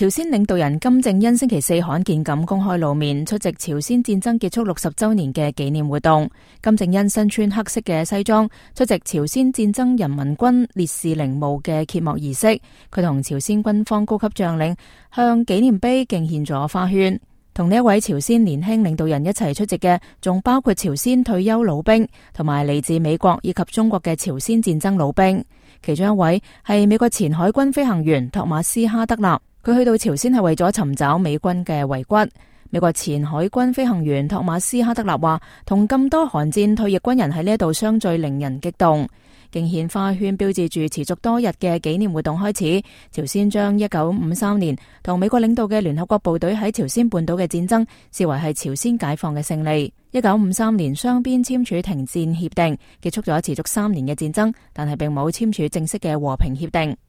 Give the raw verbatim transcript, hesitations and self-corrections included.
朝鮮領導人金正恩星期四罕見咁公開露面，出席朝鮮戰爭結束六十週年嘅紀念活動。金正恩身穿黑色嘅西裝，出席朝鮮戰爭人民軍烈士陵墓嘅揭幕儀式。佢同朝鮮軍方高級將領向紀念碑敬獻咗花圈。同呢一位朝鮮年輕領導人一齊出席嘅，仲包括朝鮮退休老兵同埋嚟自美國以及中國嘅朝鮮戰爭老兵。其中一位係美國前海軍飛行員托馬斯哈德納。佢去到朝鮮係為咗尋找美軍嘅遺骨。美國前海軍飛行員托馬斯哈德納話，同咁多韓戰退役軍人喺呢度相聚令人激動。敬獻花圈標誌住持續多日嘅紀念活動開始。朝鮮將一九五三年同美國領導嘅聯合國部隊喺朝鮮半島嘅戰爭視為係朝鮮解放嘅勝利。一九五三年雙邊簽署停戰協定，結束咗持續三年嘅戰爭，但係並冇簽署正式嘅和平協定。